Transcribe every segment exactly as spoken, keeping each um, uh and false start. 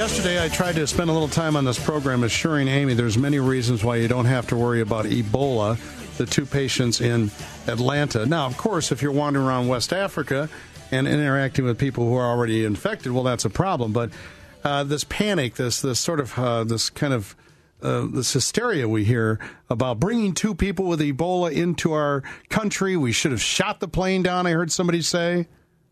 Yesterday, I tried to spend a little time on this program assuring Amy there's many reasons why you don't have to worry about Ebola, the two patients in Atlanta. Now, of course, if you're wandering around West Africa and interacting with people who are already infected, well, that's a problem. But uh, this panic, this this sort of, uh, this kind of, uh, this hysteria we hear about bringing two people with Ebola into our country, we should have shot the plane down, I heard somebody say.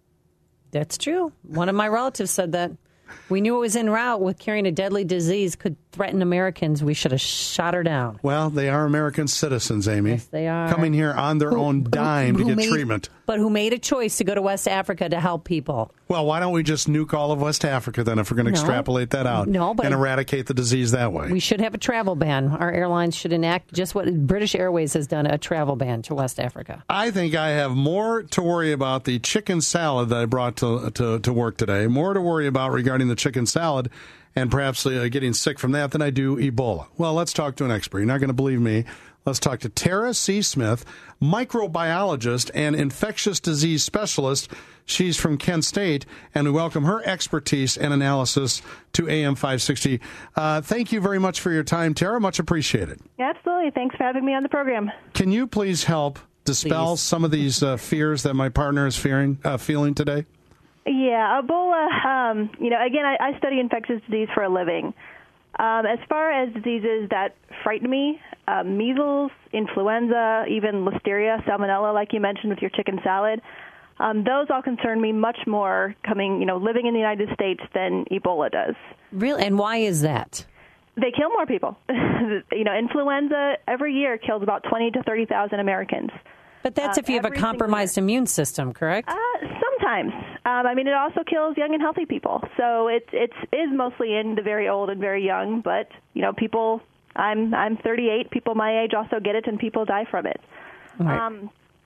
That's true. One of my relatives said that. We knew it was en route with carrying a deadly disease could threaten Americans. We should have shot her down. Well, they are American citizens, Amy. Yes, they are. Coming here on their who, own dime who, who to get made, treatment. But who made a choice to go to West Africa to help people. Well, why don't we just nuke all of West Africa then if we're going to no, extrapolate that out no, but and eradicate the disease that way? We should have a travel ban. Our airlines should enact just what British Airways has done, a travel ban to West Africa. I think I have more to worry about the chicken salad that I brought to, to, to work today, more to worry about regarding the chicken salad and perhaps uh, getting sick from that than I do Ebola. Well, let's talk to an expert. You're not going to believe me. Let's talk to Tara C. Smith, microbiologist and infectious disease specialist. She's from Kent State, and we welcome her expertise and analysis to A M five sixty. Uh, thank you very much for your time, Tara. Much appreciated. Absolutely. Thanks for having me on the program. Can you please help dispel Please. some of these uh, fears that my partner is fearing, uh, feeling today? Yeah, Ebola, um, you know, again, I, I study infectious disease for a living. Um, as far as diseases that frighten me, uh, measles, influenza, even listeria, salmonella, like you mentioned with your chicken salad, um, those all concern me much more coming, you know, living in the United States than Ebola does. Really? And why is that? They kill more people. You know, influenza every year kills about twenty to thirty thousand Americans. But that's uh, if you have a compromised immune system, correct? Uh, sometimes. Um, I mean, it also kills young and healthy people. So it it's is mostly in the very old and very young. But you know, people. I'm I'm thirty-eight. People my age also get it, and people die from it. Right. Um,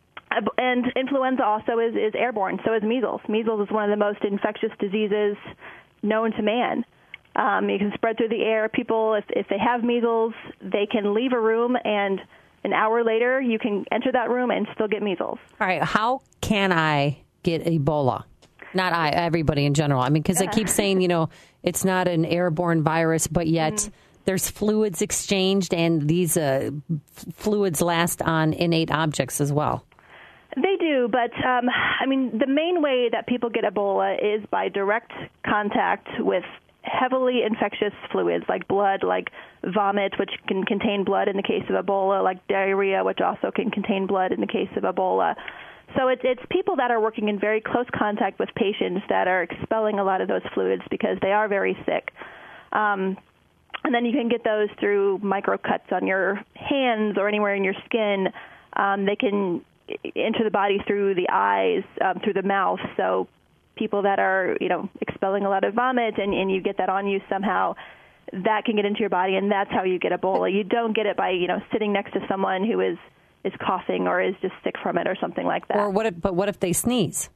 and influenza also is, is airborne. So is measles. Measles is one of the most infectious diseases known to man. Um, you can spread through the air. People, if if they have measles, they can leave a room and an hour later, you can enter that room and still get measles. All right. How can I get Ebola? Not I, everybody in general. I mean, because I keep saying, you know, it's not an airborne virus, but yet mm-hmm. there's fluids exchanged, and these uh, f- fluids last on innate objects as well. They do, but, um, I mean, the main way that people get Ebola is by direct contact with heavily infectious fluids like blood, like vomit, which can contain blood in the case of Ebola, like diarrhea, which also can contain blood in the case of Ebola. So it's, it's people that are working in very close contact with patients that are expelling a lot of those fluids because they are very sick. Um, and then you can get those through micro cuts on your hands or anywhere in your skin. Um, they can enter the body through the eyes, um, through the mouth. So people that are, you know, expelling a lot of vomit and, and you get that on you somehow, that can get into your body, and that's how you get Ebola. You don't get it by, you know, sitting next to someone who is, is coughing or is just sick from it or something like that. Or what if, but what if they sneeze?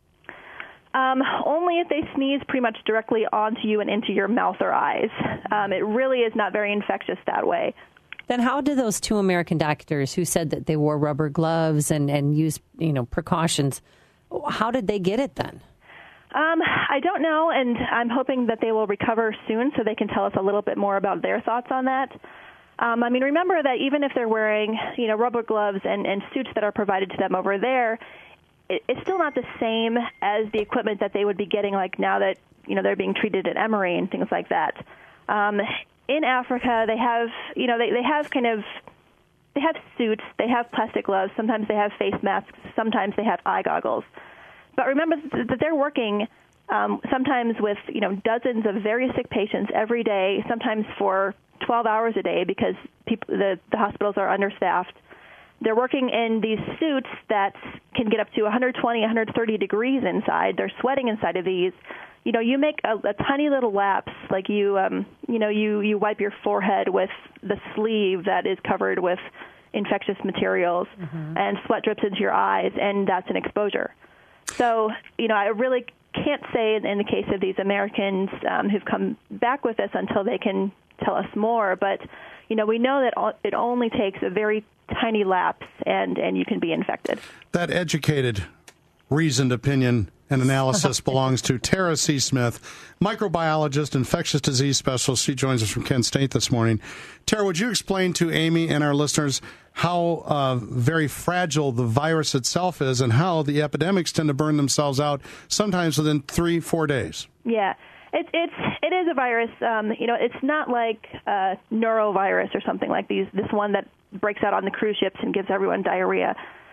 Um, only if they sneeze pretty much directly onto you and into your mouth or eyes. Um, it really is not very infectious that way. Then how did those two American doctors who said that they wore rubber gloves and, and used, you know, precautions, how did they get it then? Um, I don't know, and I'm hoping that they will recover soon so they can tell us a little bit more about their thoughts on that. Um, I mean, remember that even if they're wearing, you know, rubber gloves and, and suits that are provided to them over there, it, it's still not the same as the equipment that they would be getting, like now that, you know, they're being treated at Emory and things like that. Um, in Africa, they have, you know, they, they have kind of, they have suits, they have plastic gloves, sometimes they have face masks, sometimes they have eye goggles. But remember that they're working um, sometimes with, you know, dozens of very sick patients every day, sometimes for twelve hours a day because people, the, the hospitals are understaffed. They're working in these suits that can get up to one hundred twenty, one hundred thirty degrees inside. They're sweating inside of these. You know, you make a, a tiny little lapse, like you, um, you know, you, you wipe your forehead with the sleeve that is covered with infectious materials, mm-hmm. and sweat drips into your eyes, and that's an exposure. So, you know, I really can't say in the case of these Americans um, who've come back with this until they can tell us more. But, you know, we know that it only takes a very tiny lapse and, and you can be infected. That educated, reasoned opinion and analysis belongs to Tara C. Smith, microbiologist, infectious disease specialist. She joins us from Kent State this morning. Tara, would you explain to Amy and our listeners how uh, very fragile the virus itself is and how the epidemics tend to burn themselves out sometimes within three, four days? Yeah. It's it's it is a virus. Um, you know, it's not like a neurovirus or something like these. This one that breaks out on the cruise ships and gives everyone diarrhea.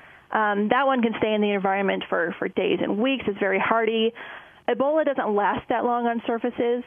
Um, that one can stay in the environment for, for days and weeks. It's very hardy. Ebola doesn't last that long on surfaces,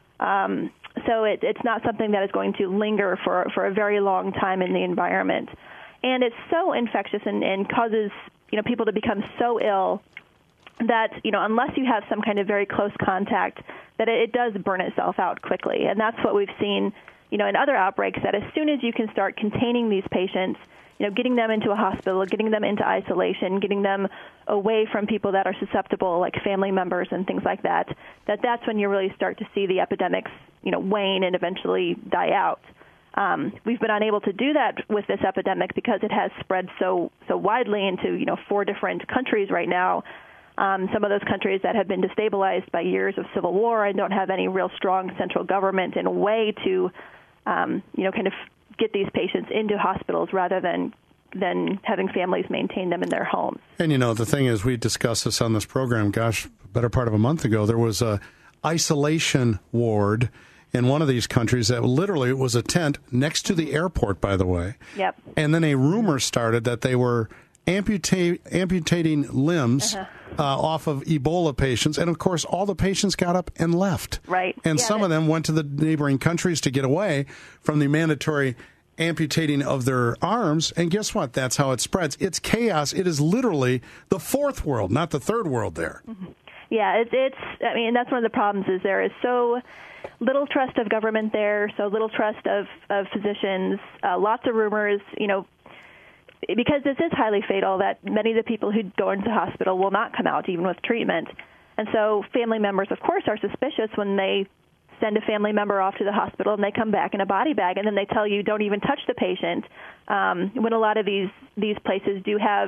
um, so it, it's not something that is going to linger for for a very long time in the environment. And it's so infectious and, and causes you know people to become so ill that, you know, unless you have some kind of very close contact, that it, it does burn itself out quickly. And that's what we've seen, you know, in other outbreaks, that as soon as you can start containing these patients, you know, getting them into a hospital, getting them into isolation, getting them away from people that are susceptible, like family members and things like that, that that's when you really start to see the epidemics, you know, wane and eventually die out. Um, we've been unable to do that with this epidemic because it has spread so so widely into, you know, four different countries right now. Um, some of those countries that have been destabilized by years of civil war and don't have any real strong central government in a way to, um, you know, kind of get these patients into hospitals rather than than having families maintain them in their homes. And, you know, the thing is, we discussed this on this program, gosh, better part of a month ago. There was a isolation ward in one of these countries that literally was a tent next to the airport, by the way. Yep. And then a rumor started that they were amputate, amputating limbs uh-huh. uh, off of Ebola patients. And, of course, all the patients got up and left. Right. And yeah, some of them went to the neighboring countries to get away from the mandatory amputating of their arms. And guess what? That's how it spreads. It's chaos. It is literally the fourth world, not the third world there. Mm-hmm. Yeah, it's, it's, I mean, that's one of the problems is there is so little trust of government there, so little trust of, of physicians, uh, lots of rumors, you know, because this is highly fatal, that many of the people who go into the hospital will not come out even with treatment. And so family members, of course, are suspicious when they send a family member off to the hospital and they come back in a body bag, and then they tell you don't even touch the patient, um, when a lot of these, these places do have,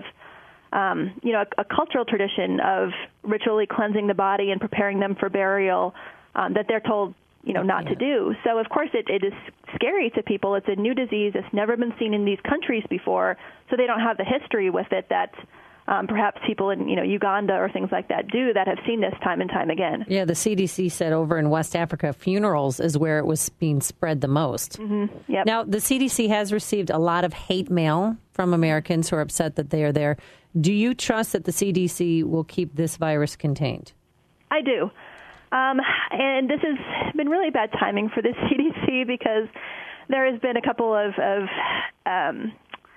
um, you know, a, a cultural tradition of ritually cleansing the body and preparing them for burial, um, that they're told, you know, not yeah. to do. So, of course, it, it is scary to people. It's a new disease. It's never been seen in these countries before, so they don't have the history with it that um, perhaps people in, you know, Uganda or things like that do that have seen this time and time again. Yeah, the C D C said over in West Africa, funerals is where it was being spread the most. Mm-hmm. Yep. Now, the C D C has received a lot of hate mail from Americans who are upset that they are there. Do you trust that the C D C will keep this virus contained? I do. Um, and this has been really bad timing for the C D C because there has been a couple of, of um,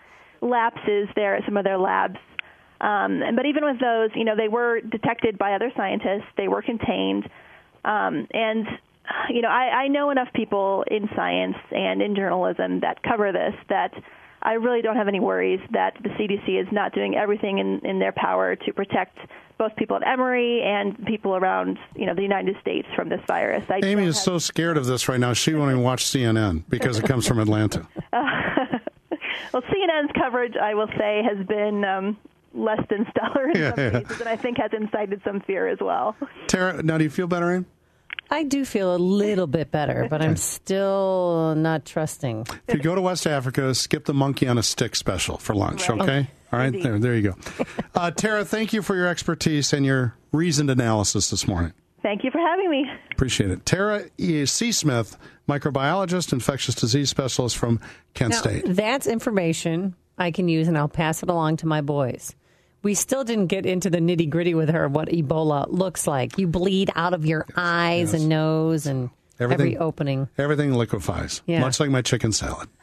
lapses there at some of their labs. Um, but even with those, you know, they were detected by other scientists. They were contained. Um, and, you know, I, I know enough people in science and in journalism that cover this that I really don't have any worries that the C D C is not doing everything in, in their power to protect both people at Emory and people around, you know, the United States from this virus. I Amy is have... so scared of this right now, she won't even watch C N N because it comes from Atlanta. Uh, well, C N N's coverage, I will say, has been um, less than stellar in yeah, some yeah. cases, and I think has incited some fear as well. Tara, now do you feel better, Amy? I do feel a little bit better, but I'm still not trusting. If you go to West Africa, skip the monkey on a stick special for lunch, right. okay? okay? All right, there, there you go. Uh, Tara, thank you for your expertise and your reasoned analysis this morning. Thank you for having me. Appreciate it. Tara E. C. Smith, microbiologist, infectious disease specialist from Kent now, State. That's information I can use, and I'll pass it along to my boys. We still didn't get into the nitty-gritty with her, what Ebola looks like. You bleed out of your eyes yes. and nose and everything, every opening. Everything liquefies, yeah. much like my chicken salad.